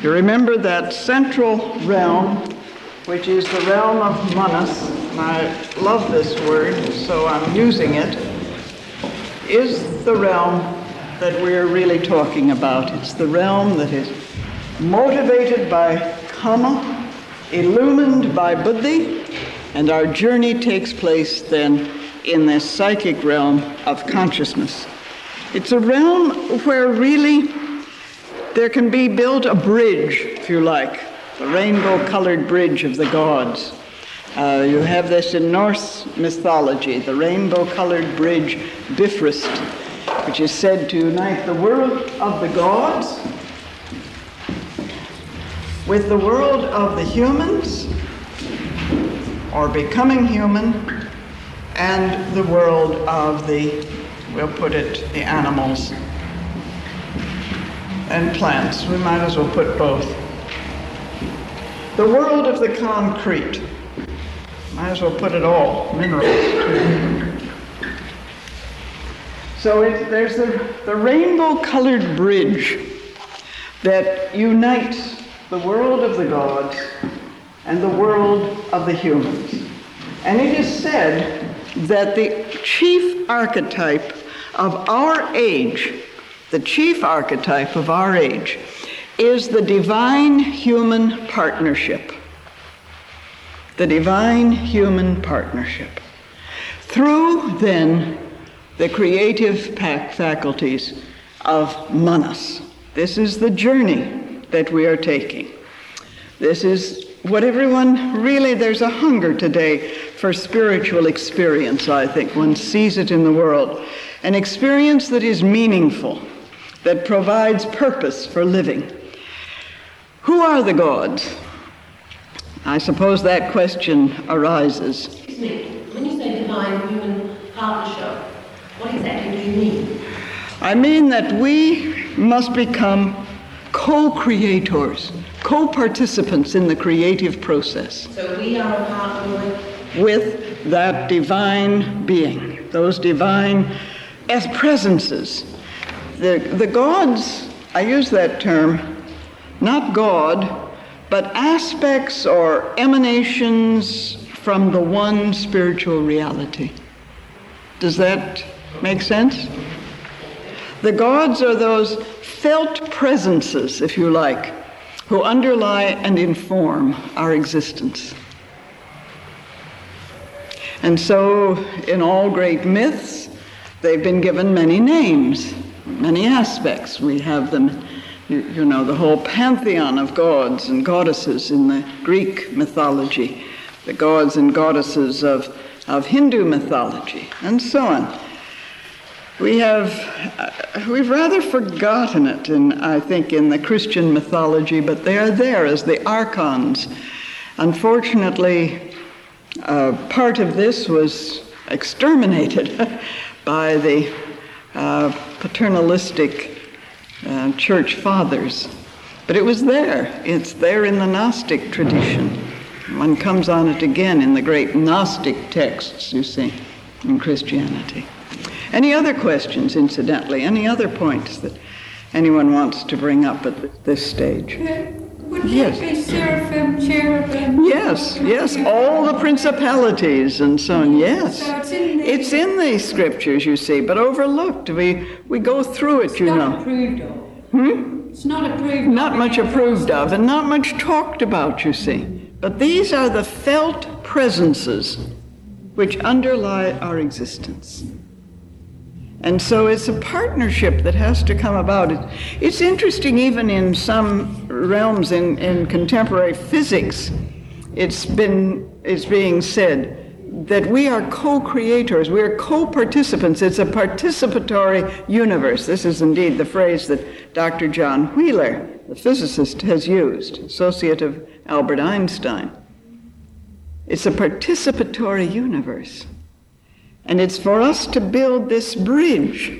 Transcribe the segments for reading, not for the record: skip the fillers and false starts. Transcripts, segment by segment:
You remember that central realm, which is the realm of Manas, and I love this word, so I'm using it, is the realm that we're really talking about. It's the realm that is motivated by Kama, illumined by Buddhi, and our journey takes place then in this psychic realm of consciousness. It's a realm where really there can be built a bridge, if you like, the rainbow-colored bridge of the gods. You have this in Norse mythology, the rainbow-colored bridge Bifrost, which is said to unite the world of the gods with the world of the humans, or becoming human, and the world of the, we'll put it, the animals and plants. We might as well put both. The world of the concrete. Might as well put it all, minerals. So there's the rainbow-colored bridge that unites the world of the gods and the world of the humans. And it is said that the chief archetype of our age, the chief archetype of our age, is the divine-human partnership. The divine-human partnership. Through, then, the creative faculties of Manas. This is the journey that we are taking. This is what everyone really, there's a hunger today for spiritual experience, I think. One sees it in the world. An experience that is meaningful, that provides purpose for living. Who are the gods? I suppose that question arises. When you say divine-human partnership, what exactly do you mean? I mean that we must become co-creators, co-participants in the creative process. So we are a partner with that divine being, those divine presences. The gods, I use that term, not God, but aspects or emanations from the one spiritual reality. Does that make sense? The gods are those felt presences, if you like, who underlie and inform our existence. And so, in all great myths, they've been given many names, many aspects. We have them, you know, the whole pantheon of gods and goddesses in the Greek mythology, the gods and goddesses of Hindu mythology, and so on. We've rather forgotten it, I think, in the Christian mythology, but they are there as the archons. Unfortunately, part of this was exterminated by the paternalistic church fathers. But it was there. It's there in the Gnostic tradition. One comes on it again in the great Gnostic texts, you see, in Christianity. Any other questions, incidentally? Any other points that anyone wants to bring up at this stage? Would it be seraphim, cherubim? Yes, all the principalities and so on, yes. So it's in the scriptures, you see, but overlooked. We go through it, you know. It's not approved of. It's not approved of. Not much approved of, and not much talked about, you see. But these are the felt presences which underlie our existence. And so it's a partnership that has to come about. It's interesting, even in some realms in contemporary physics, it's being said that we are co-creators, we are co-participants. It's a participatory universe. This is indeed the phrase that Dr. John Wheeler, the physicist, has used, associate of Albert Einstein. It's a participatory universe. And it's for us to build this bridge.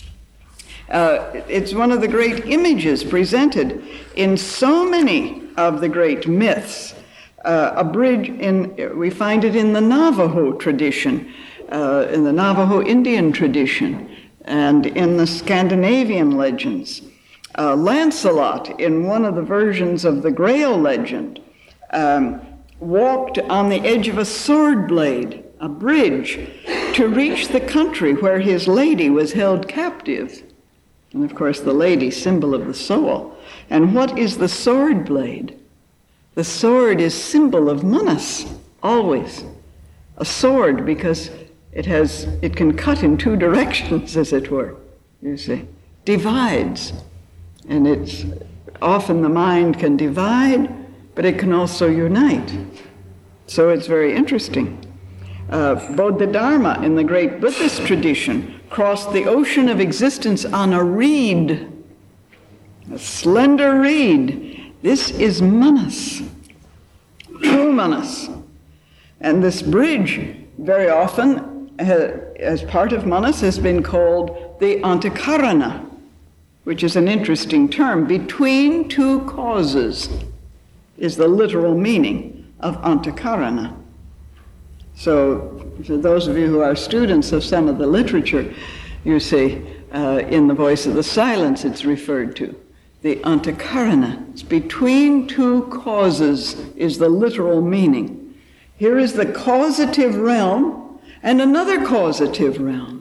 It's one of the great images presented in so many of the great myths. A bridge, we find it in the Navajo tradition, in the Navajo Indian tradition, and in the Scandinavian legends. Lancelot, in one of the versions of the Grail legend, walked on the edge of a sword blade, a bridge, to reach the country where his lady was held captive. And of course, the lady, symbol of the soul. And what is the sword blade? The sword is symbol of manas, always. A sword, because it can cut in two directions, as it were, you see. Divides. And it's often the mind can divide, but it can also unite. So it's very interesting. Bodhidharma, in the great Buddhist tradition, crossed the ocean of existence on a reed, a slender reed. This is manas, true manas. And this bridge, very often, as part of manas, has been called the antakarana, which is an interesting term. Between two causes is the literal meaning of antakarana. So for those of you who are students of some of the literature, you see in The Voice of the Silence it's referred to. The antakarana. It's between two causes is the literal meaning. Here is the causative realm and another causative realm.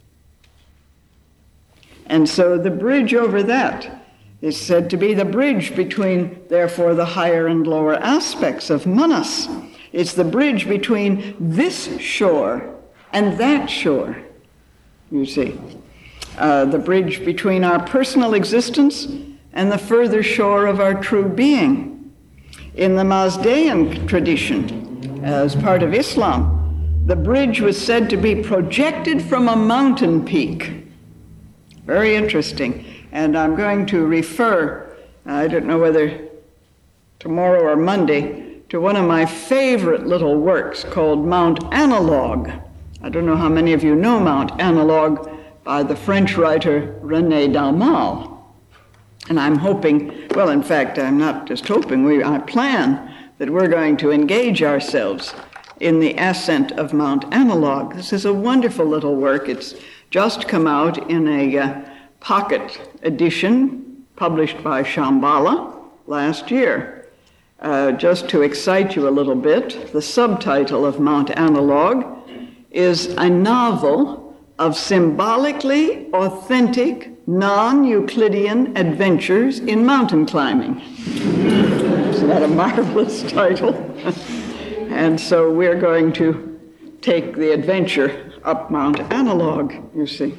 And so the bridge over that is said to be the bridge between, therefore, the higher and lower aspects of manas. It's the bridge between this shore and that shore, you see. The bridge between our personal existence and the further shore of our true being. In the Mazdaean tradition, as part of Islam, the bridge was said to be projected from a mountain peak. Very interesting. And I'm going to refer, I don't know whether tomorrow or Monday, to one of my favorite little works called Mount Analog. I don't know how many of you know Mount Analog by the French writer René Dalmal. And I'm hoping, well, in fact, I'm not just hoping, I plan that we're going to engage ourselves in the ascent of Mount Analog. This is a wonderful little work. It's just come out in a pocket edition published by Shambhala last year. Just to excite you a little bit, the subtitle of Mount Analog is a novel of symbolically authentic, non-Euclidean adventures in mountain climbing. Isn't that a marvelous title? And so we're going to take the adventure up Mount Analog, you see.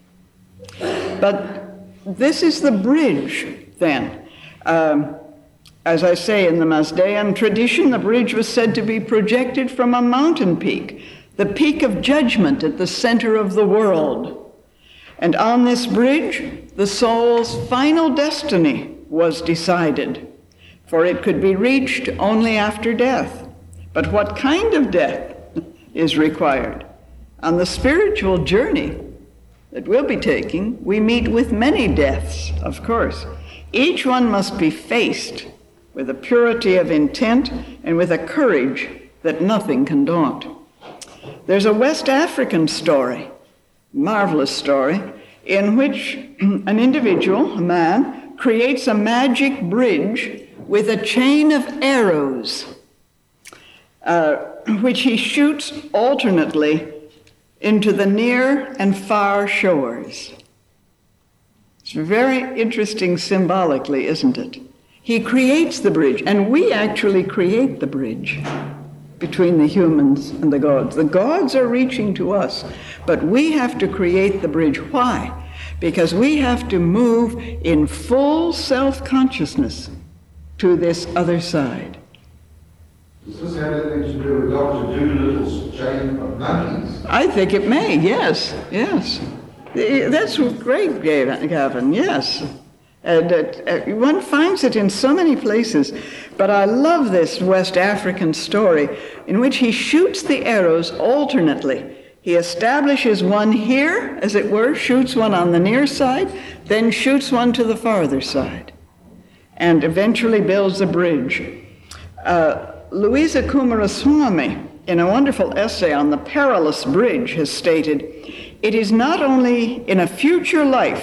But this is the bridge, then. As I say, in the Mazdaean tradition, the bridge was said to be projected from a mountain peak, the peak of judgment at the center of the world. And on this bridge, the soul's final destiny was decided, for it could be reached only after death. But what kind of death is required? On the spiritual journey that we'll be taking, we meet with many deaths, of course. Each one must be faced with a purity of intent and with a courage that nothing can daunt. There's a West African story, marvelous story, in which an individual, a man, creates a magic bridge with a chain of arrows, which he shoots alternately into the near and far shores. It's very interesting symbolically, isn't it? He creates the bridge, and we actually create the bridge between the humans and the gods. The gods are reaching to us, but we have to create the bridge. Why? Because we have to move in full self-consciousness to this other side. Does this have anything to do with Dr. Doolittle's chain of monkeys? I think it may, yes. That's great, Gavin, yes. One finds it in so many places, but I love this West African story in which he shoots the arrows alternately. He establishes one here, as it were, shoots one on the near side, then shoots one to the farther side, and eventually builds a bridge. Louisa Kumaraswamy, in a wonderful essay on the perilous bridge, has stated, "It is not only in a future life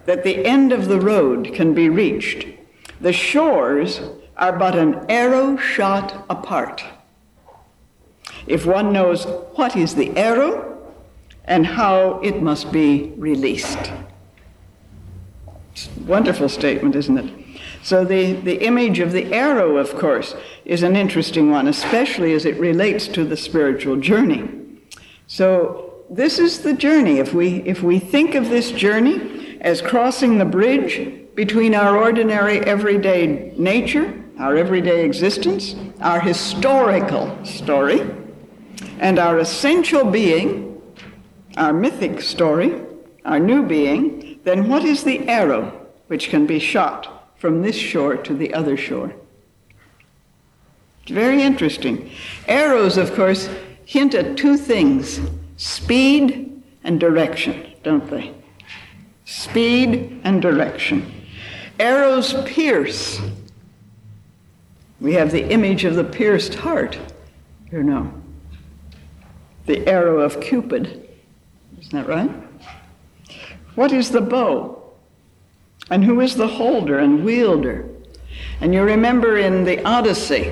that the end of the road can be reached. The shores are but an arrow shot apart. If one knows what is the arrow and how it must be released. It's a wonderful statement, isn't it? So the image of the arrow, of course, is an interesting one, especially as it relates to the spiritual journey. So this is the journey. If we think of this journey as crossing the bridge between our ordinary everyday nature, our everyday existence, our historical story, and our essential being, our mythic story, our new being, then what is the arrow which can be shot from this shore to the other shore? It's very interesting. Arrows, of course, hint at two things, speed and direction, don't they? Speed and direction. Arrows pierce. We have the image of the pierced heart, you know. The arrow of Cupid. Isn't that right? What is the bow? And who is the holder and wielder? And you remember in the Odyssey,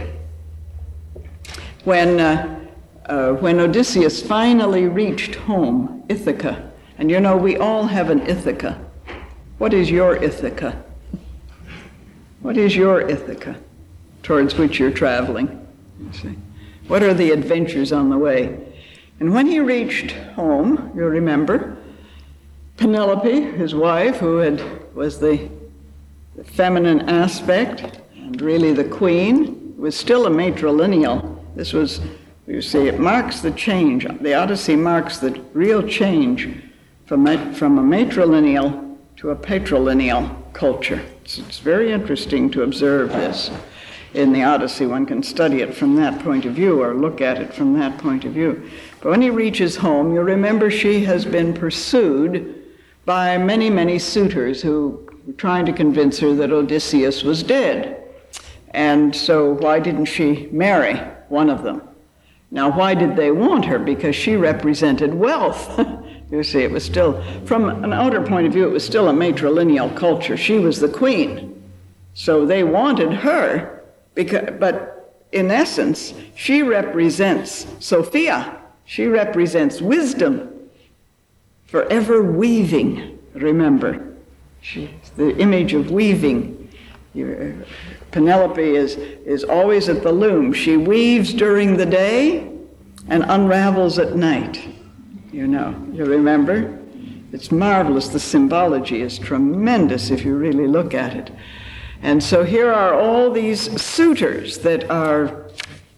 when Odysseus finally reached home, Ithaca, and you know we all have an Ithaca. What is your Ithaca? What is your Ithaca towards which you're traveling? You see? What are the adventures on the way? And when he reached home, you remember, Penelope, his wife, who was the feminine aspect and really the queen, was still a matrilineal. This was, you see, it marks the change. The Odyssey marks the real change from a matrilineal to a patrilineal culture. It's very interesting to observe this in the Odyssey. One can study it from that point of view or look at it from that point of view. But when he reaches home, you remember she has been pursued by many, many suitors who were trying to convince her that Odysseus was dead. And so why didn't she marry one of them? Now, why did they want her? Because she represented wealth. You see, it was still, from an outer point of view, it was still a matrilineal culture. She was the queen. So they wanted her, but in essence, she represents Sophia. She represents wisdom, forever weaving, remember. The image of weaving. Penelope is always at the loom. She weaves during the day and unravels at night. You know, you remember? It's marvelous. The symbology is tremendous if you really look at it. And so here are all these suitors that are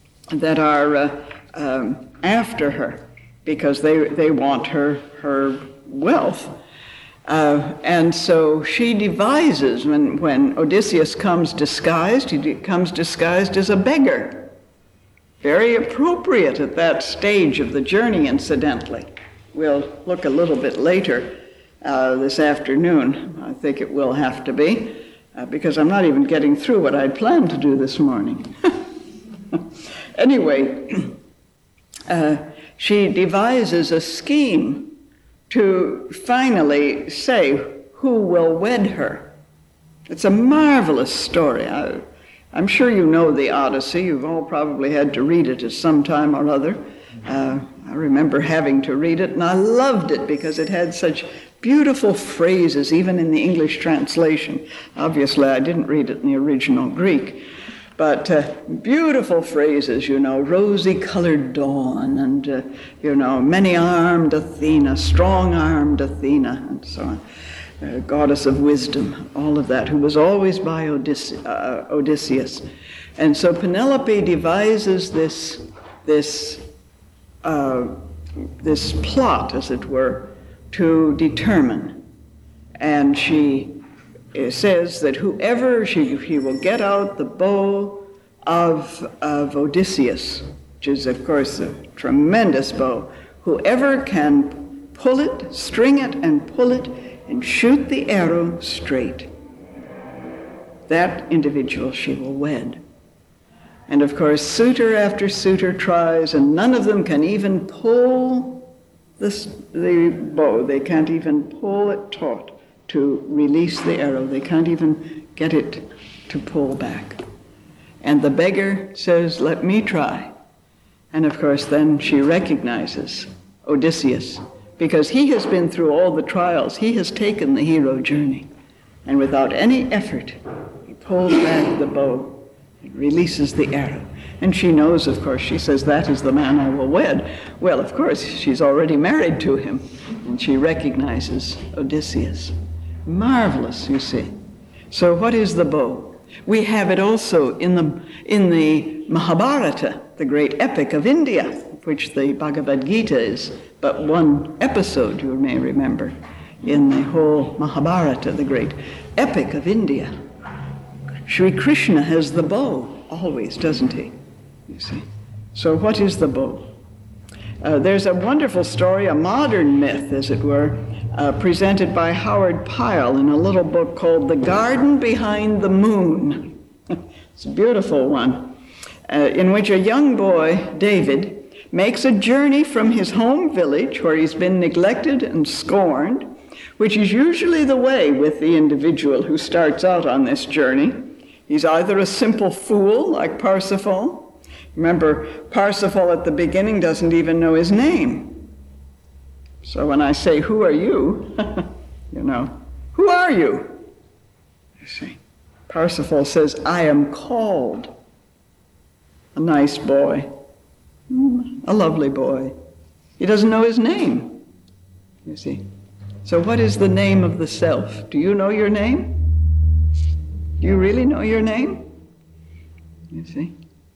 after her because they want her wealth. And so she devises, when Odysseus comes disguised, he comes disguised as a beggar. Very appropriate at that stage of the journey, incidentally. We'll look a little bit later this afternoon. I think it will have to be, because I'm not even getting through what I'd planned to do this morning. Anyway, she devises a scheme to finally say who will wed her. It's a marvelous story. I'm sure you know the Odyssey. You've all probably had to read it at some time or other. I remember having to read it, and I loved it because it had such beautiful phrases, even in the English translation. Obviously, I didn't read it in the original Greek. But beautiful phrases, you know, rosy-colored dawn, and, you know, many-armed Athena, strong-armed Athena, and so on. Goddess of wisdom, all of that, who was always by Odysseus. And so Penelope devises this plot, as it were, to determine. And she says that whoever, he will get out the bow of Odysseus, which is, of course, a tremendous bow. Whoever can pull it, string it, and pull it, and shoot the arrow straight, that individual she will wed. And, of course, suitor after suitor tries, and none of them can even pull the bow. They can't even pull it taut. to release the arrow. They can't even get it to pull back. And the beggar says, "Let me try." And of course, then she recognizes Odysseus, because he has been through all the trials. He has taken the hero journey. And without any effort, he pulls back the bow and releases the arrow. And she knows, of course, she says, "That is the man I will wed." Well, of course, she's already married to him, and she recognizes Odysseus. Marvelous, you see. So what is the bow? We have it also in the Mahabharata, the great epic of India, which the Bhagavad Gita is but one episode, you may remember, in the whole Mahabharata, the great epic of India. Sri Krishna has the bow always, doesn't he? You see. So what is the bow? There's a wonderful story, a modern myth, as it were, presented by Howard Pyle in a little book called The Garden Behind the Moon. It's a beautiful one, in which a young boy, David, makes a journey from his home village where he's been neglected and scorned, which is usually the way with the individual who starts out on this journey. He's either a simple fool like Parsifal. Remember, Parsifal at the beginning doesn't even know his name. So when I say, "Who are you?" Who are you? You see, Parsifal says, "I am called." A nice boy, a lovely boy. He doesn't know his name, you see. So what is the name of the self? Do you know your name? Do you really know your name? You see.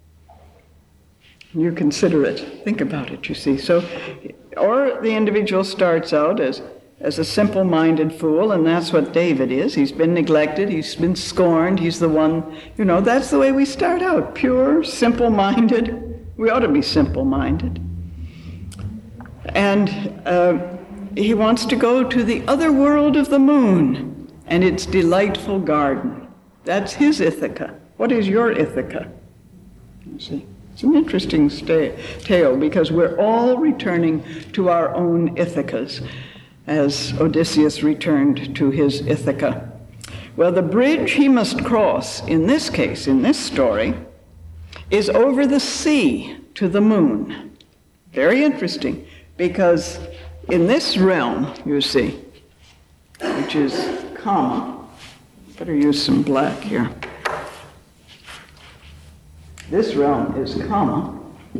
You consider it. Think about it, you see. So, or the individual starts out as a simple-minded fool, and that's what David is. He's been neglected, he's been scorned, he's the one, that's the way we start out. Pure, simple-minded. We ought to be simple-minded. And he wants to go to the other world of the moon and its delightful garden. That's his Ithaca. What is your Ithaca? You see. It's an interesting tale because we're all returning to our own Ithacas as Odysseus returned to his Ithaca. Well, the bridge he must cross in this case, in this story, is over the sea to the moon. Very interesting because in this realm, you see, which is Kama, better use some black here. This realm is Kama.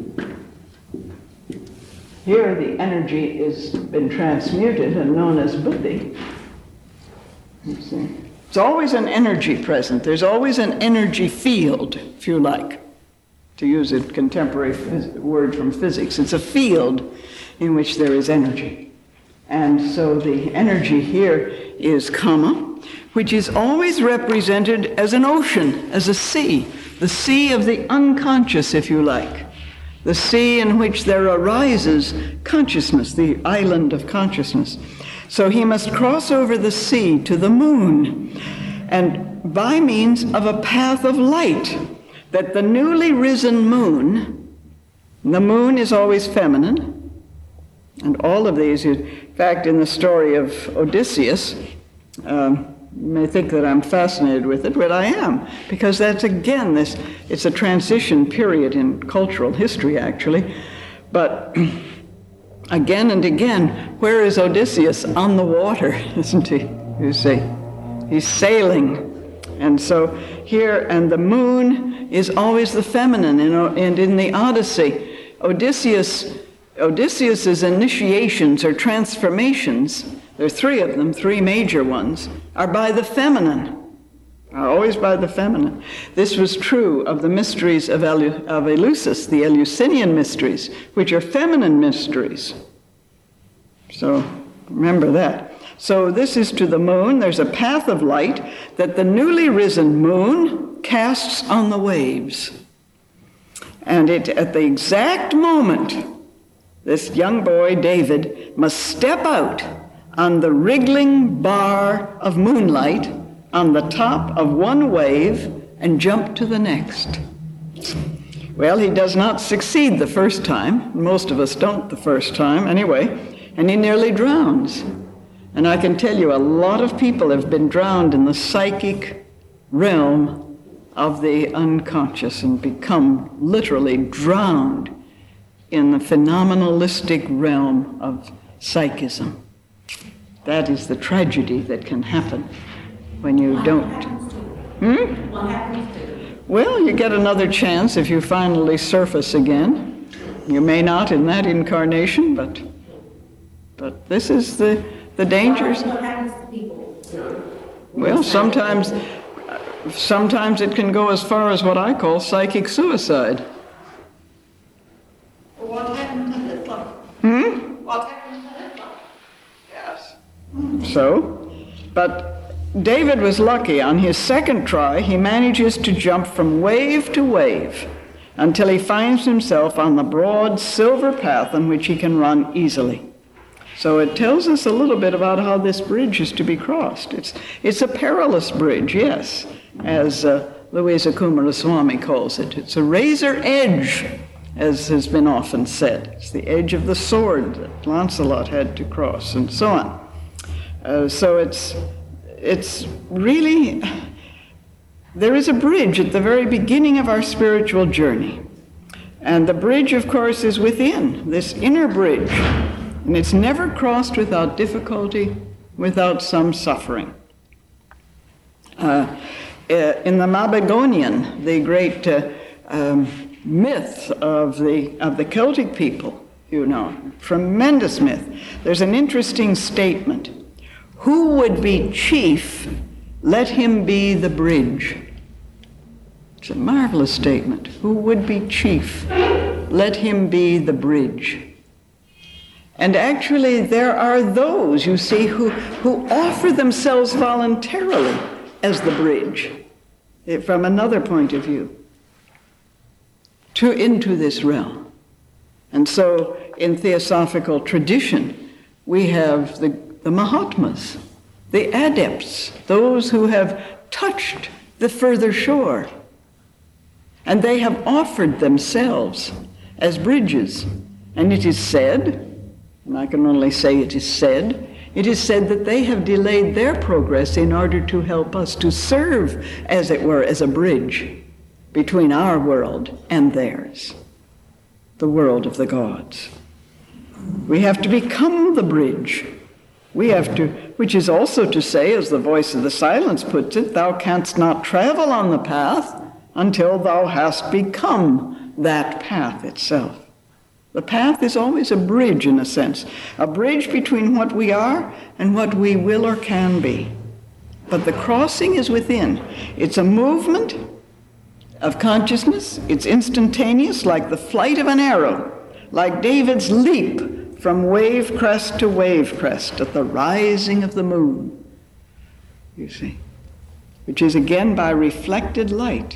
Here the energy has been transmuted and known as buddhi. You see. It's always an energy present. There's always an energy field, if you like, to use a contemporary word from physics. It's a field in which there is energy. And so the energy here is Kama, which is always represented as an ocean, as a sea. The sea of the unconscious, if you like. The sea in which there arises consciousness, the island of consciousness. So he must cross over the sea to the moon, and by means of a path of light, that the newly risen moon, the moon is always feminine, and all of these, in fact, in the story of Odysseus, you may think that I'm fascinated with it, but I am, because that's, again, it's a transition period in cultural history, actually. But again and again, where is Odysseus? On the water, isn't he? You see, he's sailing. And so here, and the moon is always the feminine, and in the Odyssey, Odysseus's initiations or transformations, there are three of them, three major ones, are by the feminine, are always by the feminine. This was true of the mysteries of Eleusis, the Eleusinian mysteries, which are feminine mysteries. So remember that. So this is to the moon. There's a path of light that the newly risen moon casts on the waves. And at the exact moment, this young boy, David, must step out on the wriggling bar of moonlight on the top of one wave and jump to the next. Well, he does not succeed the first time. Most of us don't the first time anyway, and he nearly drowns. And I can tell you a lot of people have been drowned in the psychic realm of the unconscious and become literally drowned in the phenomenalistic realm of psychism. That is the tragedy that can happen when you don't. What happens to you? Well, you get another chance if you finally surface again. You may not in that incarnation, but this is the dangers. What happens to people? Well, sometimes it can go as far as what I call psychic suicide. What happened to this one? What happened to this one? Yes. So, but David was lucky. On his second try, he manages to jump from wave to wave until he finds himself on the broad silver path on which he can run easily. So it tells us a little bit about how this bridge is to be crossed. It's a perilous bridge, yes, as Louisa Kumaraswamy calls it. It's a razor edge, as has been often said. It's the edge of the sword that Lancelot had to cross, and so on. So it's really, there is a bridge at the very beginning of our spiritual journey. And the bridge, of course, is within, this inner bridge. And it's never crossed without difficulty, without some suffering. In the Mabinogion, the great myth of the Celtic people, you know, tremendous myth, there's an interesting statement. Who would be chief, let him be the bridge. It's a marvelous statement. Who would be chief, let him be the bridge. And actually, there are those, you see, who offer themselves voluntarily as the bridge, from another point of view, into this realm. And so, in theosophical tradition, we have the Mahatmas, the adepts, those who have touched the further shore. And they have offered themselves as bridges. And it is said, and I can only say it is said that they have delayed their progress in order to help us to serve, as it were, as a bridge between our world and theirs, the world of the gods. We have to become the bridge. We have to, which is also to say, as the voice of the silence puts it, thou canst not travel on the path until thou hast become that path itself. The path is always a bridge, in a sense, a bridge between what we are and what we will or can be. But the crossing is within. It's a movement of consciousness. It's instantaneous, like the flight of an arrow, like David's leap from wave crest to wave crest at the rising of the moon, you see, which is again by reflected light.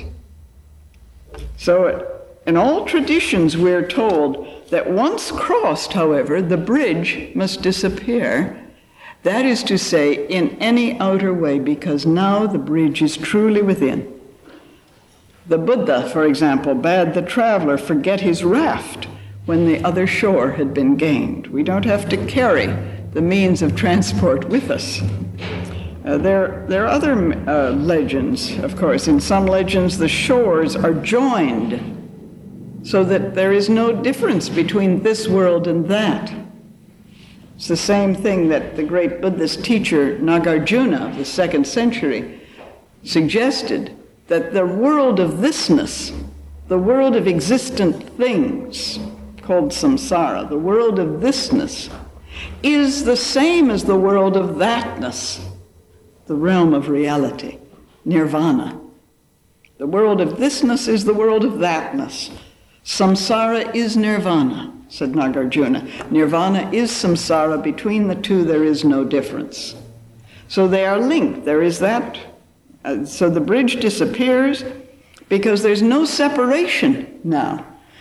So in all traditions we're told that once crossed, however, the bridge must disappear. That is to say, in any outer way, because now the bridge is truly within. The Buddha, for example, bade the traveler forget his raft when the other shore had been gained. We don't have to carry the means of transport with us. There are other legends, of course. In some legends, the shores are joined so that there is no difference between this world and that. It's the same thing that the great Buddhist teacher Nagarjuna of the 2nd century suggested, that the world of thisness, the world of existent things, called samsara, the world of thisness, is the same as the world of thatness, the realm of reality, nirvana. The world of thisness is the world of thatness. Samsara is nirvana, said Nagarjuna. Nirvana is samsara. Between the two, there is no difference. So they are linked. There is that. So the bridge disappears because there's no separation now.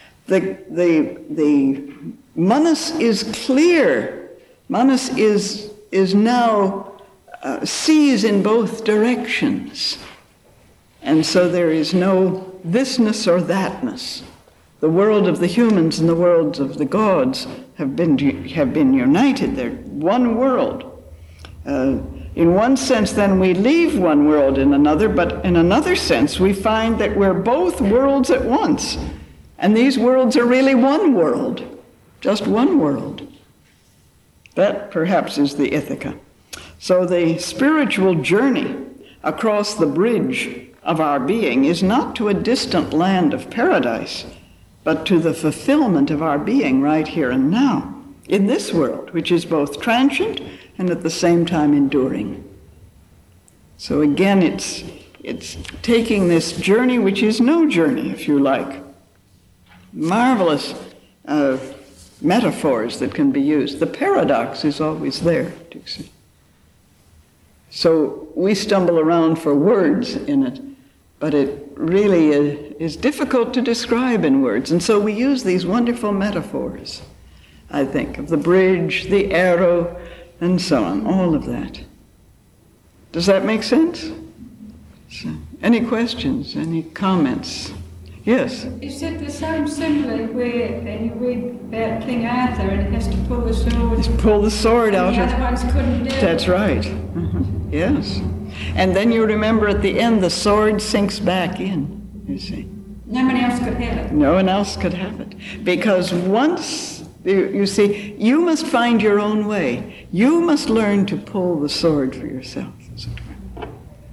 The manas is clear. Manas is now sees in both directions. And so there is no thisness or thatness. The world of the humans and the worlds of the gods have been united. They're one world. In one sense, then, we leave one world in another, but in another sense, we find that we're both worlds at once. And these worlds are really one world, just one world. That, perhaps, is the Ithaca. So the spiritual journey across the bridge of our being is not to a distant land of paradise, but to the fulfillment of our being right here and now, in this world, which is both transient and at the same time enduring. So again, it's taking this journey, which is no journey, if you like. Marvelous metaphors that can be used. The paradox is always there, do you see? So we stumble around for words in it, but it really is difficult to describe in words. And so we use these wonderful metaphors, I think, of the bridge, the arrow, and so on, all of that. Does that make sense? So, any questions, any comments? Yes? Is it the same symbol where you read about King Arthur and he has to pull the sword? Just pull the sword out. The other ones couldn't do it. That's right. Mm-hmm. Yes. And then you remember at the end the sword sinks back in, you see. No one else could have it. No one else could have it. Because once, you see, you must find your own way. You must learn to pull the sword for yourself, as it were.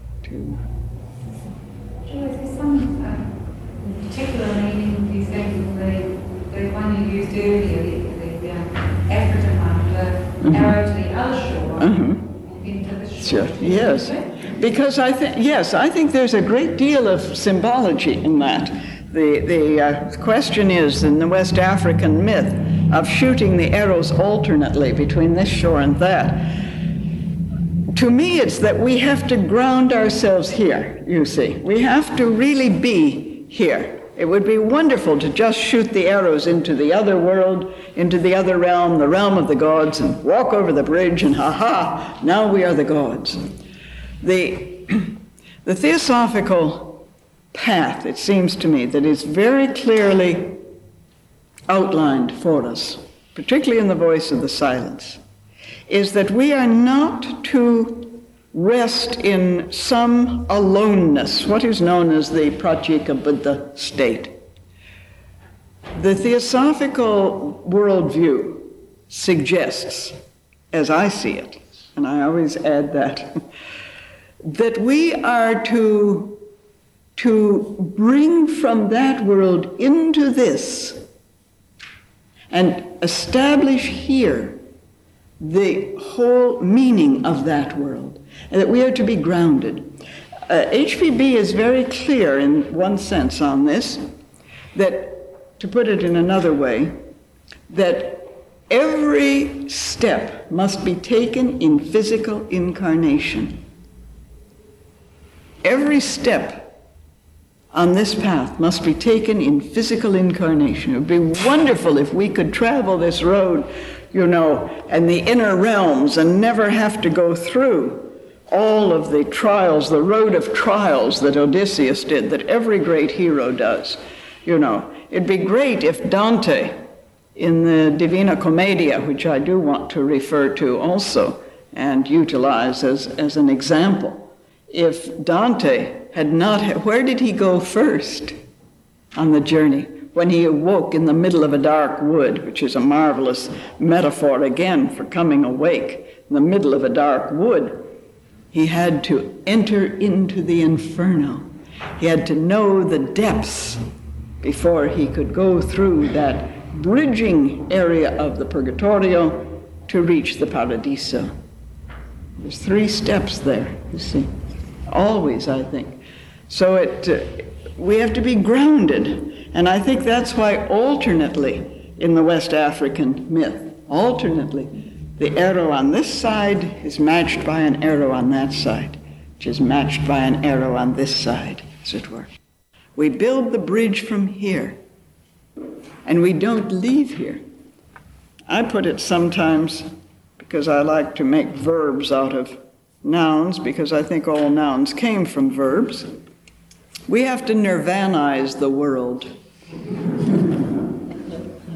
Is there some particular meaning, for example, the one you used earlier, the African one, the arrow to the other shore, into the shore? Sure. Yes. Because I think there's a great deal of symbology in that. The question is, in the West African myth, of shooting the arrows alternately between this shore and that. To me, it's that we have to ground ourselves here, you see. We have to really be here. It would be wonderful to just shoot the arrows into the other world, into the other realm, the realm of the gods, and walk over the bridge and ha-ha, now we are the gods. The theosophical path, it seems to me, that is very clearly outlined for us, particularly in the voice of the silence, is that we are not to rest in some aloneness, what is known as the Pratyeka Buddha state. The theosophical worldview suggests, as I see it, and I always add that, that we are to bring from that world into this and establish here the whole meaning of that world, and that we are to be grounded. HPB is very clear in one sense on this, that, to put it in another way, that every step must be taken in physical incarnation. Every step on this path must be taken in physical incarnation. It would be wonderful if we could travel this road, you know, and the inner realms and never have to go through all of the trials, the road of trials that Odysseus did, that every great hero does. You know, it'd be great if Dante, in the Divina Commedia, which I do want to refer to also and utilize as an example, if Dante had not, where did he go first on the journey? When he awoke in the middle of a dark wood, which is a marvelous metaphor again for coming awake in the middle of a dark wood, he had to enter into the inferno. He had to know the depths before he could go through that bridging area of the Purgatorio to reach the Paradiso. There's 3 steps there, you see. Always, I think. So we have to be grounded. And I think that's why alternately in the West African myth, alternately, the arrow on this side is matched by an arrow on that side, which is matched by an arrow on this side, as it were. We build the bridge from here, and we don't leave here. I put it sometimes, because I like to make verbs out of nouns, because I think all nouns came from verbs. We have to nirvanize the world.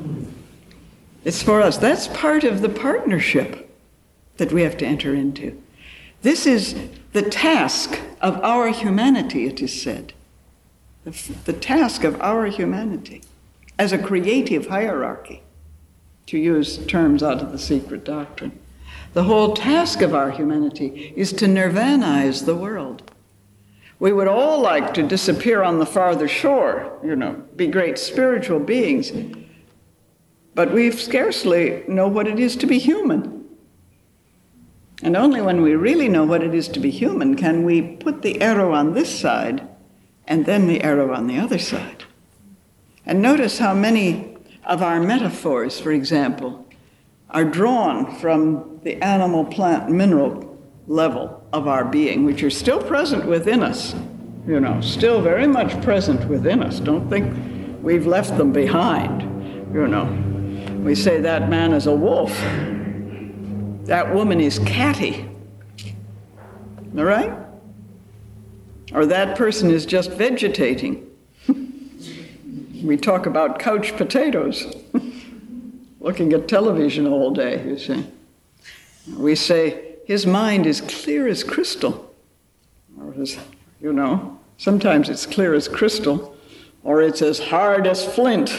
It's for us. That's part of the partnership that we have to enter into. This is the task of our humanity, it is said. The task of our humanity as a creative hierarchy, to use terms out of the secret doctrine. The whole task of our humanity is to nirvanize the world. We would all like to disappear on the farther shore, be great spiritual beings, but we scarcely know what it is to be human. And only when we really know what it is to be human can we put the arrow on this side and then the arrow on the other side. And notice how many of our metaphors, for example, are drawn from the animal, plant, mineral level of our being, which are still present within us, still very much present within us. Don't think we've left them behind, We say that man is a wolf. That woman is catty. All right? Or that person is just vegetating. We talk about couch potatoes, looking at television all day, you see. We say his mind is clear as crystal. Or sometimes it's clear as crystal, or it's as hard as flint.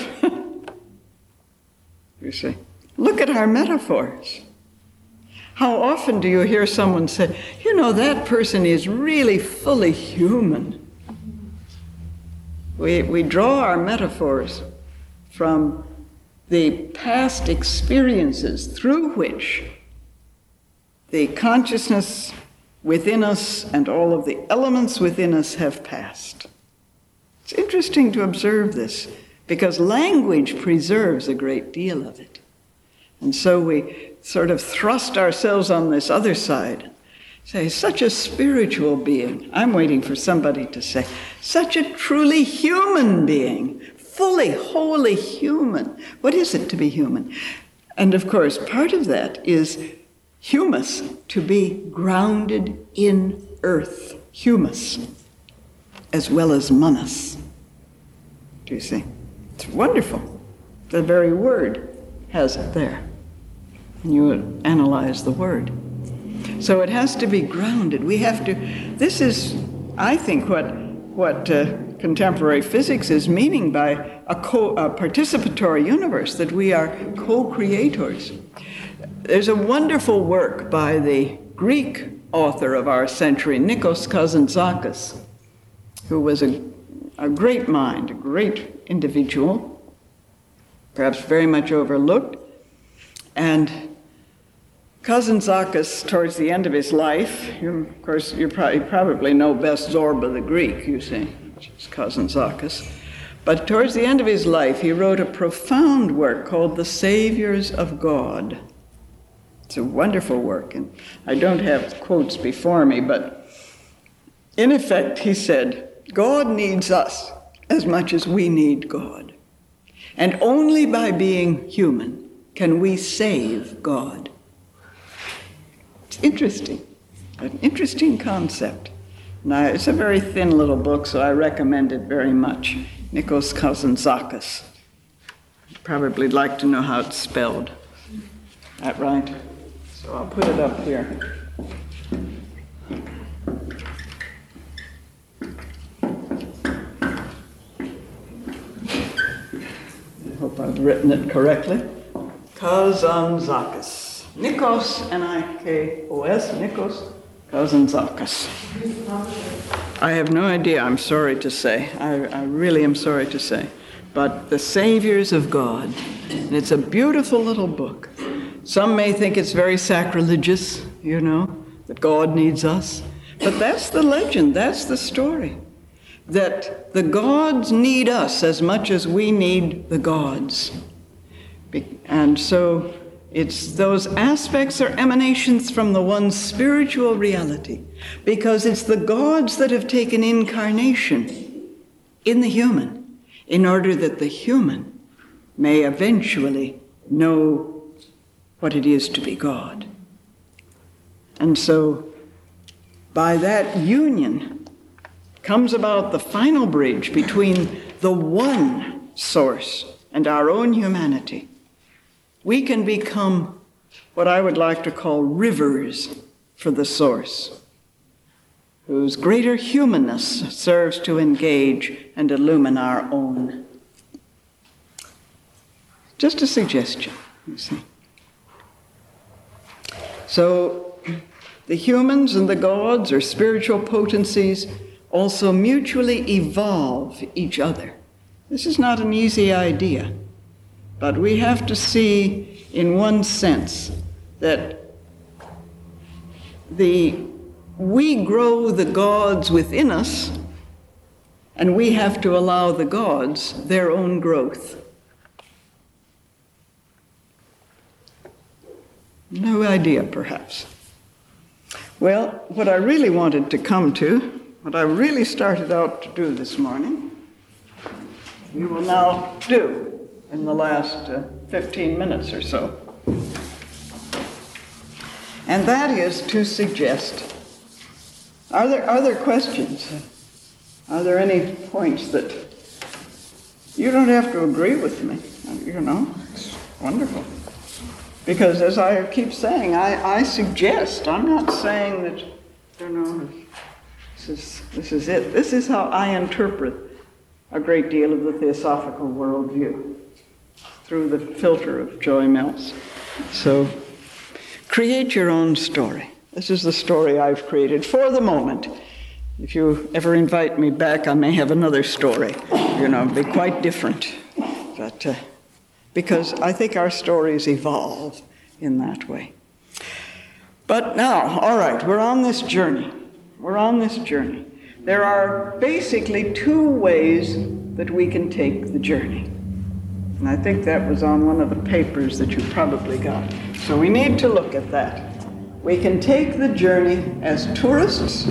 You see. Look at our metaphors. How often do you hear someone say, that person is really fully human? We draw our metaphors from the past experiences through which the consciousness within us and all of the elements within us have passed. It's interesting to observe this because language preserves a great deal of it. And so we sort of thrust ourselves on this other side. Say, such a spiritual being. I'm waiting for somebody to say, such a truly human being, fully, wholly human. What is it to be human? And of course, part of that is humus, to be grounded in earth. Humus, as well as manas. Do you see? It's wonderful. The very word has it there. And you analyze the word. So it has to be grounded. We have to, this is, I think, what contemporary physics is meaning by a participatory universe, that we are co-creators. There's a wonderful work by the Greek author of our century, Nikos Kazantzakis, who was a great mind, a great individual, perhaps very much overlooked. And Kazantzakis, towards the end of his life, you probably know best Zorba the Greek, you see, which is Kazantzakis. But towards the end of his life, he wrote a profound work called The Saviors of God. It's a wonderful work, and I don't have quotes before me, but in effect, he said, God needs us as much as we need God. And only by being human can we save God. It's interesting, an interesting concept. Now, it's a very thin little book, so I recommend it very much. Nikos Kazantzakis. You'd probably like to know how it's spelled. That right? So I'll put it up here. I hope I've written it correctly. Kazantzakis. Nikos, Nikos, Nikos Kazantzakis. I have no idea, I'm sorry to say. I really am sorry to say. But The Saviors of God. And it's a beautiful little book. Some may think it's very sacrilegious, that God needs us. But that's the legend, that's the story. That the gods need us as much as we need the gods. And so it's those aspects or emanations from the one spiritual reality, because it's the gods that have taken incarnation in the human in order that the human may eventually know what it is to be God. And so by that union comes about the final bridge between the one source and our own humanity. We can become what I would like to call rivers for the source, whose greater humanness serves to engage and illumine our own. Just a suggestion, you see. So the humans and the gods, or spiritual potencies, also mutually evolve each other. This is not an easy idea, but we have to see in one sense that we grow the gods within us, and we have to allow the gods their own growth. No idea, perhaps. Well, what I really wanted to come to, what I really started out to do this morning, we will now do in the last 15 minutes or so. And that is to suggest, are there questions? Are there any points that you don't have to agree with me? You know, it's wonderful. Because as I keep saying, I suggest, I'm not saying that, you know, this is it. This is how I interpret a great deal of the theosophical worldview, through the filter of Joy Mills. So, create your own story. This is the story I've created for the moment. If you ever invite me back, I may have another story. You know, be quite different. But because I think our stories evolve in that way. But now, all right, we're on this journey. We're on this journey. There are basically two ways that we can take the journey. And I think that was on one of the papers that you probably got. So we need to look at that. We can take the journey as tourists,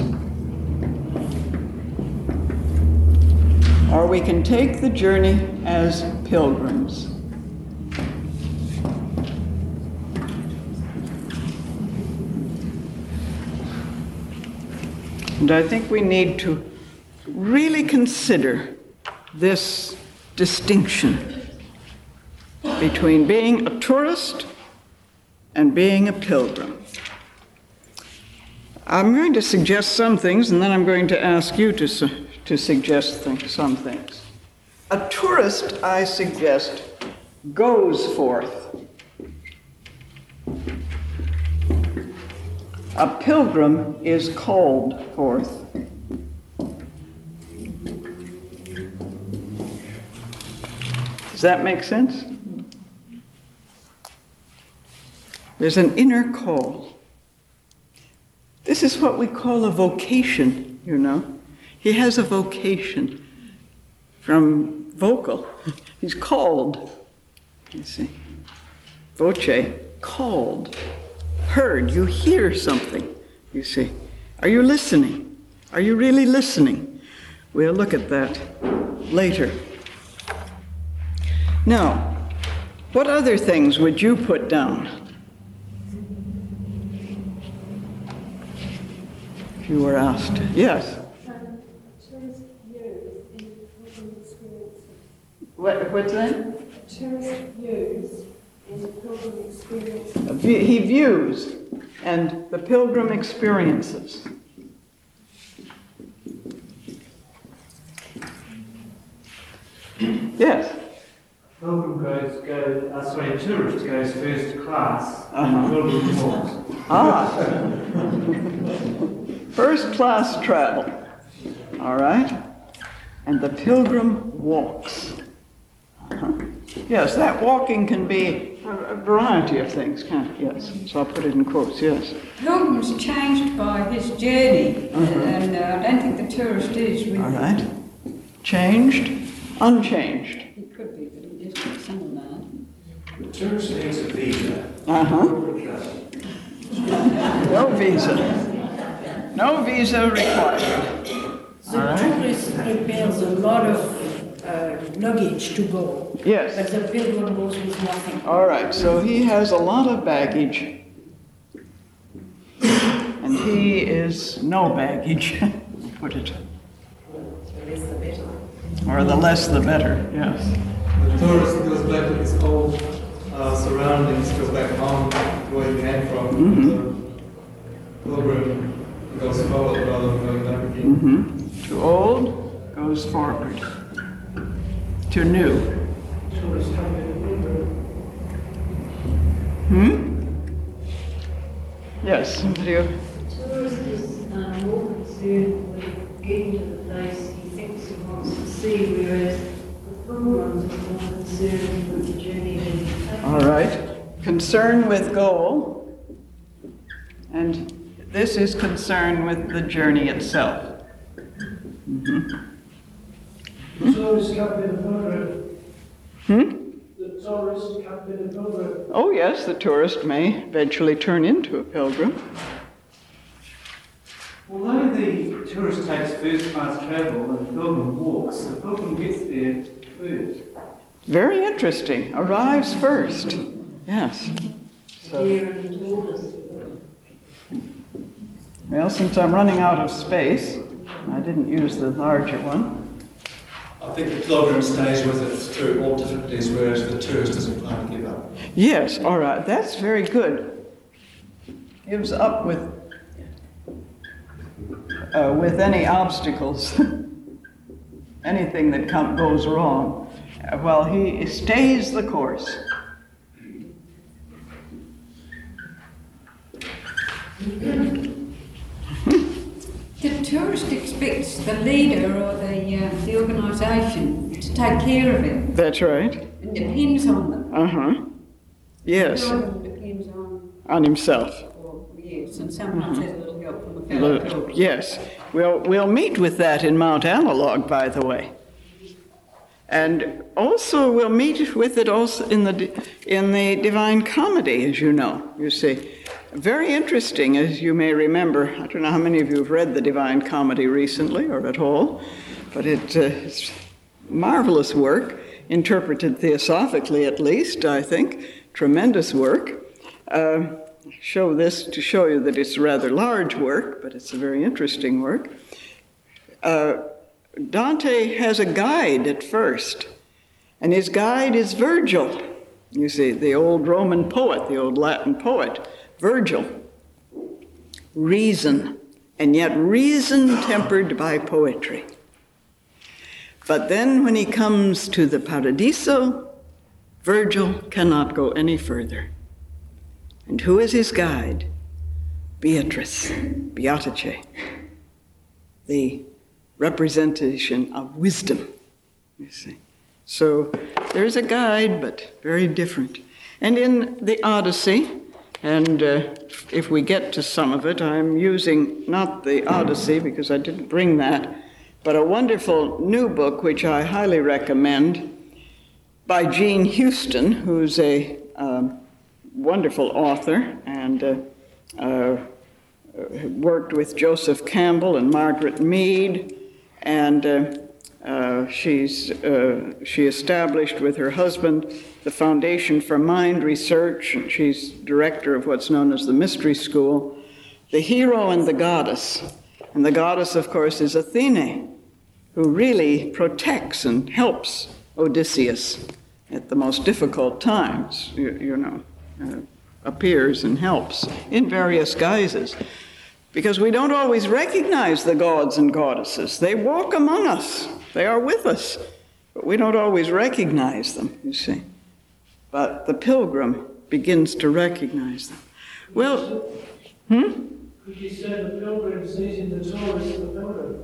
or we can take the journey as pilgrims. And I think we need to really consider this distinction between being a tourist and being a pilgrim. I'm going to suggest some things, and then I'm going to ask you to suggest some things. A tourist, I suggest, goes forth. A pilgrim is called forth. Does that make sense? There's an inner call. This is what we call a vocation, you know. He has a vocation from vocal. He's called, you see. Voce, called. Heard, you hear something, you see. Are you listening? Are you really listening? We'll look at that later. Now, what other things would you put down? If you were asked. Yes? Tourist views in pilgrim experiences. What's that? Tourist views in pilgrim experiences. He views, and the pilgrim experiences. Yes? Tourist goes first class, and pilgrim walks. First class travel. All right? And the pilgrim walks. Yes, that walking can be a variety of things, can't it? Yes. So I'll put it in quotes, yes. Pilgrim's changed by his journey, and I don't think the tourist is with All right. Changed, unchanged. He could be, but he just put some of that. The tourist needs a visa. No visa. No visa required. The tourist prepares a lot of luggage to go. Yes. But the pilgrim goes with nothing. All right, so he has a lot of baggage. And he is no baggage, put it. The less the better. Or the less the better, yes. The tourist goes back to his old surroundings, goes back home where he came from. pilgrim goes forward rather than going back. Mm-hmm. To old goes forward. To new. Tourists come in a pilgrim. Yes, somebody. Tourist is more concerned with getting to the place he thinks he wants to see, whereas the pilgrims are more concerned with the journey that he's taking. All right. Concern with goal, and this is concern with the journey itself. The tourists come in a pilgrim. The tourists come in a pilgrim. Oh yes, the tourist may eventually turn into a pilgrim. Although the tourist takes first-class travel and the pilgrim walks, the pilgrim gets there first. Very interesting. Arrives first. Yes. So, well, since I'm running out of space, I didn't use the larger one. I think the pilgrim stays with it through all difficulties, whereas the tourist doesn't plan to give up. Yes, all right. That's very good. Gives up with any obstacles, anything that goes wrong. Well, he stays the course. The tourist expects the leader or the organisation to take care of him. That's right. It depends on them. Uh-huh. Yes. The pilgrim depends On himself. yes, and sometimes has a little help from a fellow pilgrim. Yes. We'll meet with that in Mount Analog, by the way. And also we'll meet with it also in the Divine Comedy, as you know, you see. Very interesting, as you may remember. I don't know how many of you have read the Divine Comedy recently or at all, but it's marvelous work, interpreted theosophically at least, I think. Tremendous work. Show this to show you that it's a rather large work, but it's a very interesting work. Dante has a guide at first, and his guide is Virgil. You see, the old Roman poet, the old Latin poet, Virgil. Reason, and yet reason tempered by poetry. But then when he comes to the Paradiso, Virgil cannot go any further. And who is his guide? Beatrice, Beatice, the representation of wisdom, you see. So there's a guide, but very different. And in the Odyssey, and if we get to some of it, I'm using not the Odyssey because I didn't bring that, but a wonderful new book which I highly recommend by Jean Houston, who's a wonderful author and worked with Joseph Campbell and Margaret Mead, and she established with her husband the Foundation for Mind Research, and she's director of what's known as the Mystery School, The Hero and the Goddess. And the goddess, of course, is Athene, who really protects and helps Odysseus at the most difficult times, appears and helps in various guises. Because we don't always recognize the gods and goddesses. They walk among us. They are with us. But we don't always recognize them, you see. But the pilgrim begins to recognize them. Well, Could you say the pilgrim sees in the tourist the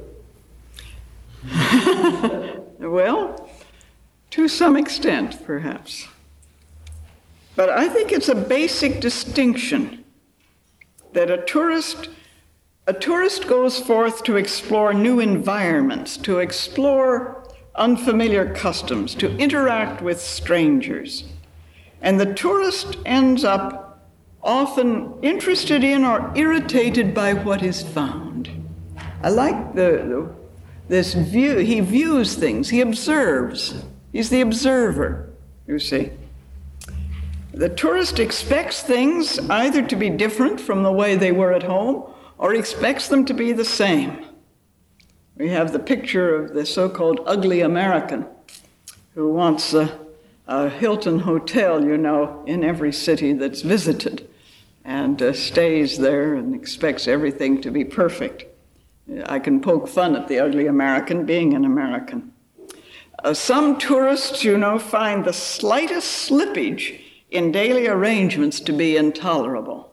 pilgrim? well, to some extent, perhaps. But I think it's a basic distinction that a tourist goes forth to explore new environments, to explore unfamiliar customs, to interact with strangers. And the tourist ends up often interested in or irritated by what is found. I like this view. He views things. He observes. He's the observer, you see. The tourist expects things either to be different from the way they were at home or expects them to be the same. We have the picture of the so-called ugly American who wants a Hilton hotel, in every city that's visited. and stays there and expects everything to be perfect. I can poke fun at the ugly American being an American. Some tourists, find the slightest slippage in daily arrangements to be intolerable.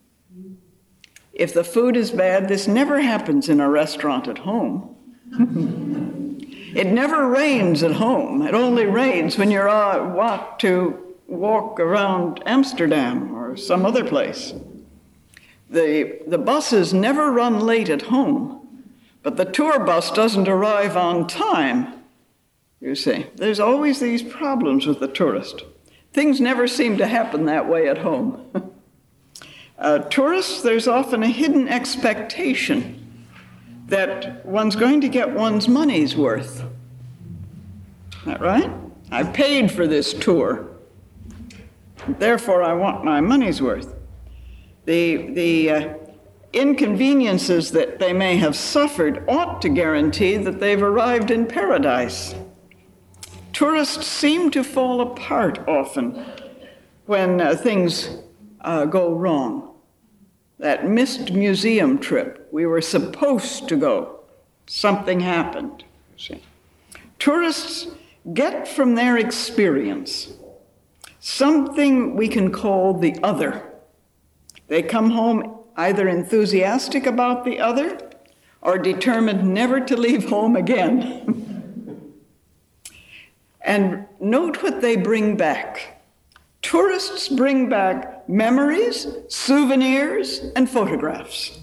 If the food is bad, this never happens in a restaurant at home. It never rains at home. It only rains when you're to walk around Amsterdam or some other place. The buses never run late at home, but the tour bus doesn't arrive on time, you see. There's always these problems with the tourist. Things never seem to happen that way at home. Tourists, there's often a hidden expectation that one's going to get one's money's worth. Is that right? I paid for this tour. Therefore, I want my money's worth. The inconveniences that they may have suffered ought to guarantee that they've arrived in paradise. Tourists seem to fall apart often when things go wrong. That missed museum trip, we were supposed to go. Something happened. See? Tourists get from their experience something we can call the other. They come home either enthusiastic about the other or determined never to leave home again. And note what they bring back. Tourists bring back memories, souvenirs, and photographs.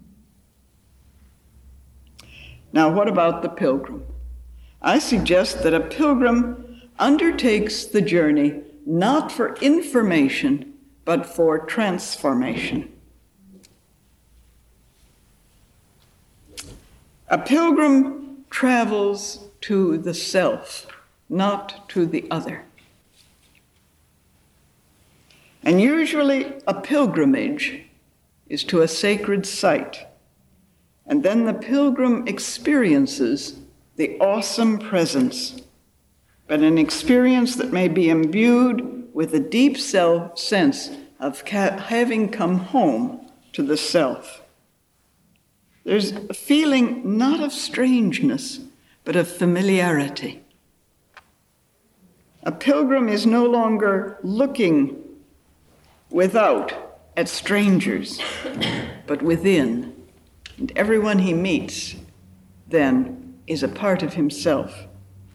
Now, what about the pilgrim? I suggest that a pilgrim undertakes the journey not for information, but for transformation. A pilgrim travels to the self, not to the other. And usually a pilgrimage is to a sacred site. And then the pilgrim experiences the awesome presence, but an experience that may be imbued with a deep sense of having come home to the self. There's a feeling not of strangeness, but of familiarity. A pilgrim is no longer looking without at strangers, but within. And everyone he meets then is a part of himself.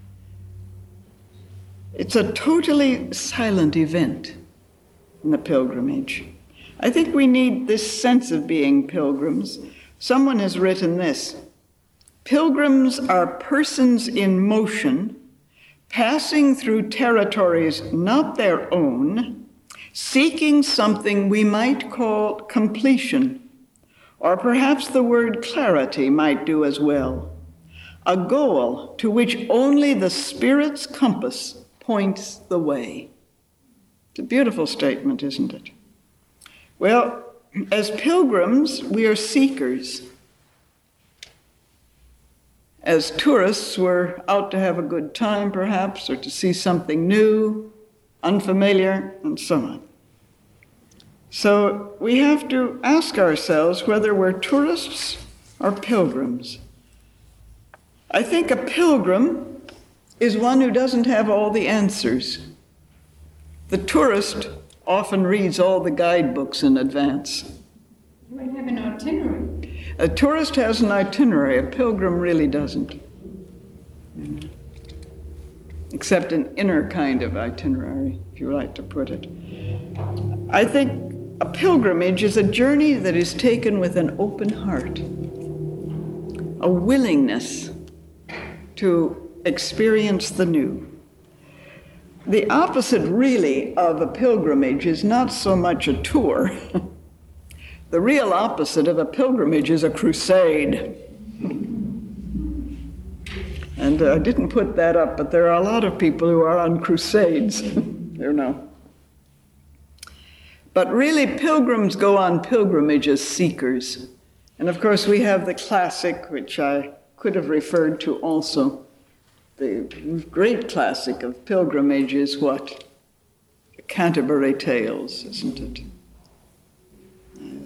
It's a totally silent event in the pilgrimage. I think we need this sense of being pilgrims. Someone has written this: pilgrims are persons in motion, passing through territories not their own, seeking something we might call completion, or perhaps the word clarity might do as well, a goal to which only the Spirit's compass points the way. It's a beautiful statement, isn't it? Well, as pilgrims, we are seekers. As tourists, we're out to have a good time, perhaps, or to see something new, unfamiliar, and so on. So we have to ask ourselves whether we're tourists or pilgrims. I think a pilgrim is one who doesn't have all the answers. The tourist often reads all the guidebooks in advance. We have an itinerary. A tourist has an itinerary, a pilgrim really doesn't. Except an inner kind of itinerary, if you like to put it. I think a pilgrimage is a journey that is taken with an open heart, a willingness to experience the new. The opposite, really, of a pilgrimage is not so much a tour. The real opposite of a pilgrimage is a crusade. And I didn't put that up, but there are a lot of people who are on crusades, you know. But really, pilgrims go on pilgrimage as seekers. And of course, we have the classic, which I could have referred to also. The great classic of pilgrimage is what? The Canterbury Tales, isn't it?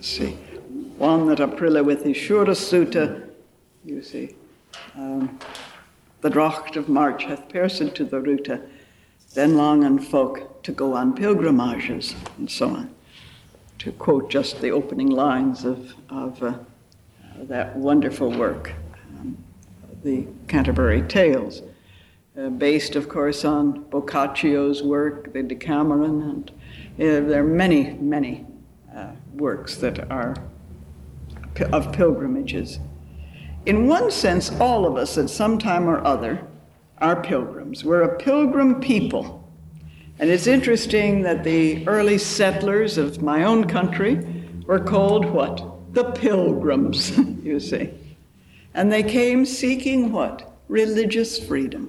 see. One that Aprila with his Shura Sutta, you see. The Drocht of March hath pierced to the Ruta, then longen folk to go on pilgrimages, and so on. To quote just the opening lines of that wonderful work, the Canterbury Tales, based, of course, on Boccaccio's work, the Decameron, and there are many, many works that are of pilgrimages. In one sense, all of us at some time or other are pilgrims. We're a pilgrim people. And it's interesting that the early settlers of my own country were called what? The Pilgrims, you see. And they came seeking what? Religious freedom.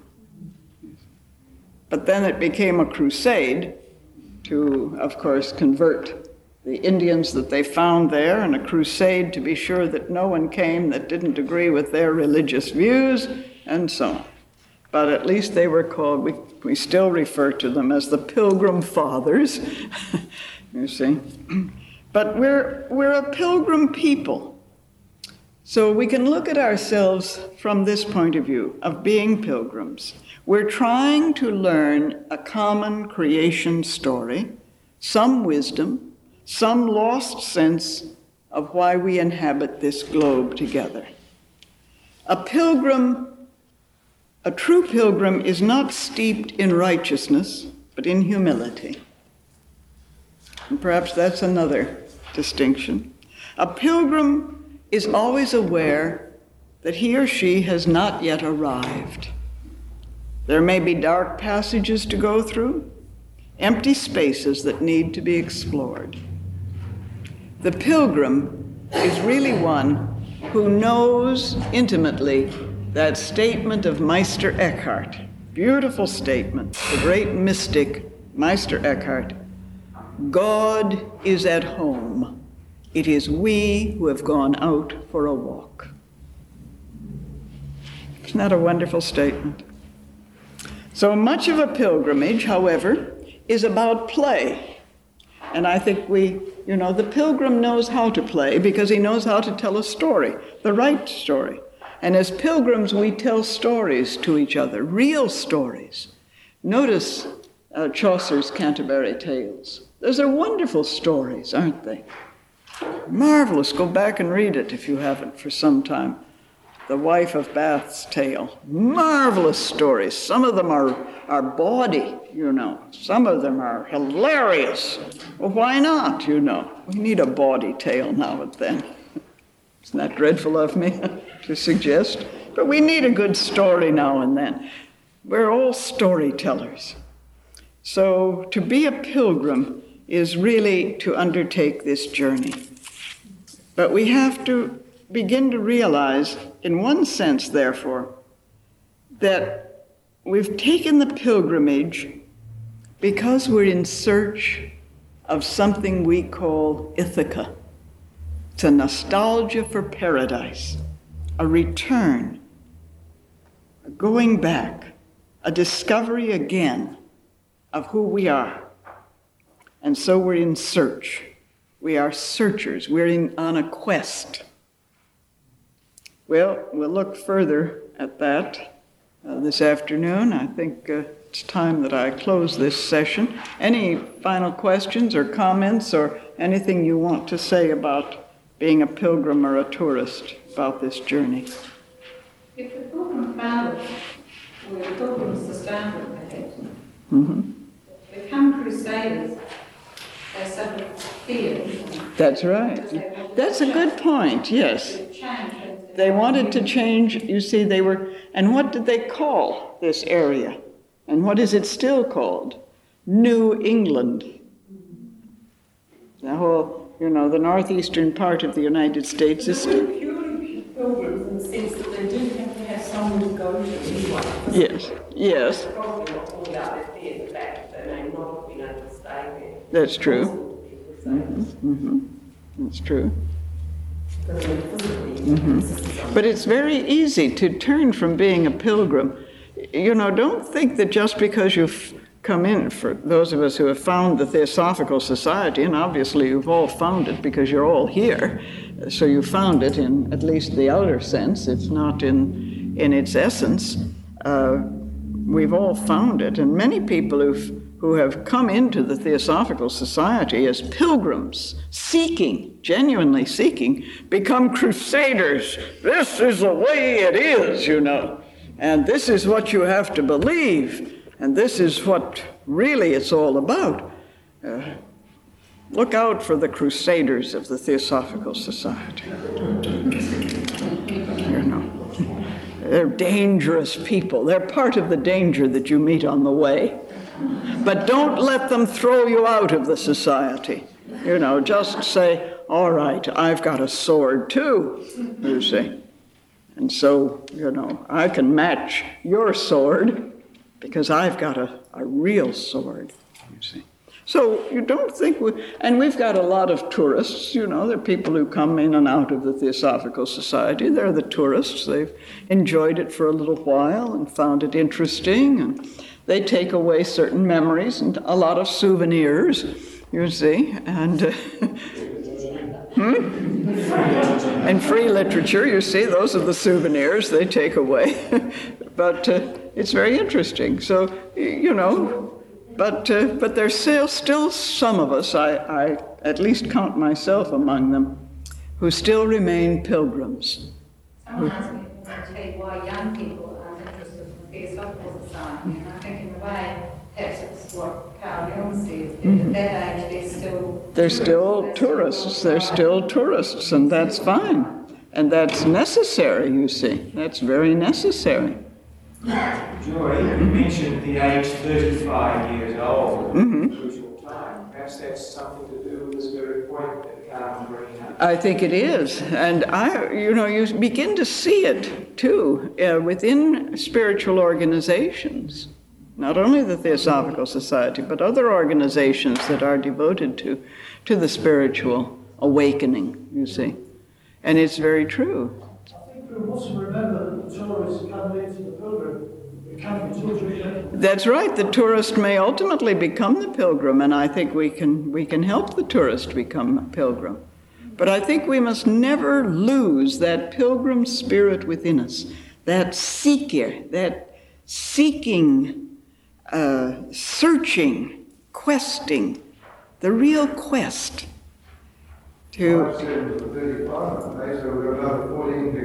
But then it became a crusade to, of course, convert the Indians that they found there, and a crusade to be sure that no one came that didn't agree with their religious views, and so on. But at least they were called, we still refer to them as the Pilgrim Fathers, you see. But we're a pilgrim people. So we can look at ourselves from this point of view of being pilgrims. We're trying to learn a common creation story, some wisdom, some lost sense of why we inhabit this globe together. A true pilgrim is not steeped in righteousness, but in humility. And perhaps that's another distinction. A pilgrim is always aware that he or she has not yet arrived. There may be dark passages to go through, empty spaces that need to be explored. The pilgrim is really one who knows intimately that statement of Meister Eckhart, beautiful statement, the great mystic Meister Eckhart, God is at home. It is we who have gone out for a walk. Isn't that a wonderful statement? So much of a pilgrimage, however, is about play. And I think the pilgrim knows how to play because he knows how to tell a story, the right story. And as pilgrims, we tell stories to each other, real stories. Notice Chaucer's Canterbury Tales. Those are wonderful stories, aren't they? Marvelous. Go back and read it if you haven't for some time. The Wife of Bath's Tale. Marvelous stories. Some of them are bawdy, Some of them are hilarious. Well, why not, We need a bawdy tale now and then. Isn't that dreadful of me to suggest? But we need a good story now and then. We're all storytellers. So to be a pilgrim is really to undertake this journey. But we have to begin to realize, in one sense, therefore, that we've taken the pilgrimage because we're in search of something we call Ithaca. It's a nostalgia for paradise, a return, a going back, a discovery again of who we are. And so we're in search. We are searchers. We're on a quest. Well, we'll look further at that this afternoon. I think it's time that I close this session. Any final questions or comments or anything you want to say about being a pilgrim or a tourist about this journey? If the Pilgrim Fathers were the pilgrims to start with, perhaps, become crusaders, they suffered fear. That's right. That's a good point, yes. They wanted to change, you see, and what did they call this area? And what is it still called? New England. The whole, the northeastern part of the United States is still... Purely pilgrims in the sense that they didn't have to have someone to go to anyway. Yes. Probably not all about their fear, the fact that they may not have been able to stay there. That's true. That's true. But it's very easy to turn from being a pilgrim. Don't think that just because you've come in, for those of us who have found the Theosophical Society, and obviously you've all found it because you're all here, so you found it in at least the outer sense, if not in its essence. We've all found it, and many people who have come into the Theosophical Society as pilgrims, seeking, genuinely seeking, become crusaders. This is the way it is, you know, and this is what you have to believe, and this is what really it's all about. Look out for the crusaders of the Theosophical Society. You know, they're dangerous people. They're part of the danger that you meet on the way. But don't let them throw you out of the society. You know, just say, all right, I've got a sword too, you see. And so, you know, I can match your sword because I've got a real sword, you see. So you don't think and we've got a lot of tourists, you know, there are people who come in and out of the Theosophical Society. They're the tourists. They've enjoyed it for a little while and found it interesting, and they take away certain memories and a lot of souvenirs, you see, and and free literature, you see, those are the souvenirs they take away. But it's very interesting. So, you know, but there's still some of us, I at least count myself among them, who still remain pilgrims. Someone asked me to tell you why young people aren't interested in the Theosophical Society, and I think in a way, perhaps it's what Carl Jung said, at that age they're still tourists. They're still tourists, and that's fine. And that's necessary, you see. That's very necessary. Joy, you mentioned the age 35 years old, crucial time. Perhaps that's something to do with this very point that Carl bringing up. I think it is, and you begin to see it too within spiritual organizations. Not only the Theosophical Society, but other organizations that are devoted to the spiritual awakening, you see. And it's very true. I think we must remember that the tourists come into the pilgrim. It can be totally. That's right. The tourist may ultimately become the pilgrim, and I think we can help the tourist become a pilgrim. But I think we must never lose that pilgrim spirit within us, that seeker, that seeking, searching, questing, the real quest. I said it was 35, and they said we've got another 14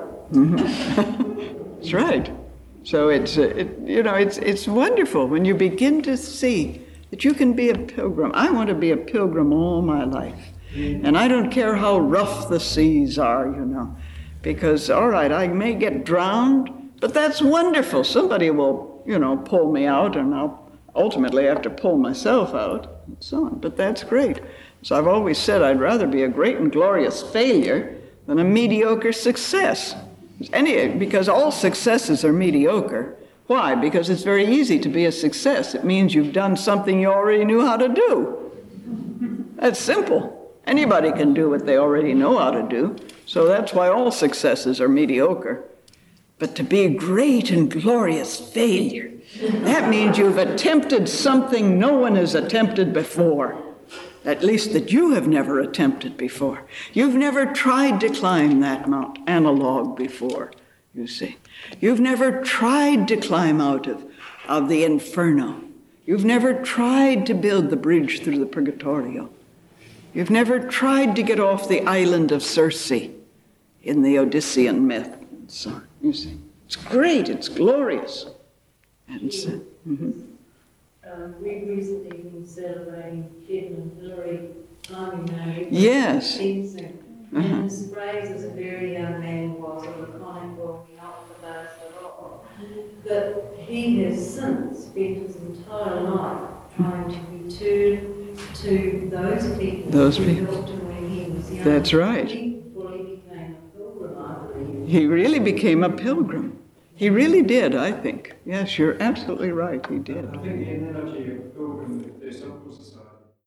to go. That's right. So it's wonderful when you begin to see that you can be a pilgrim. I want to be a pilgrim all my life. And I don't care how rough the seas are, you know, because, all right, I may get drowned, but that's wonderful. Somebody will, you know, pull me out, and I'll ultimately have to pull myself out, and so on. But that's great. So I've always said I'd rather be a great and glorious failure than a mediocre success. Because all successes are mediocre. Why? Because it's very easy to be a success. It means you've done something you already knew how to do. That's simple. Anybody can do what they already know how to do. So that's why all successes are mediocre. But to be a great and glorious failure, that means you've attempted something no one has attempted before. At least that you have never attempted before. You've never tried to climb that Mount Analog before, you see. You've never tried to climb out of the Inferno. You've never tried to build the bridge through the Purgatorio. You've never tried to get off the island of Circe in the Odyssean myth, and so on, you see. It's great, it's glorious. And so, we recently been celebrating Kevin and Hillary climbing Mary. Yes. And his phrase as a very young man was of a kind walking up the base of the rock. But he has since spent his entire life trying to return to those people who helped him when he was young. That's right. He fully became a pilgrim, I believe. He really became a pilgrim. He really did, I think. Yes, you're absolutely right, he did. I think the analogy of pilgrim, the Theosophical Society,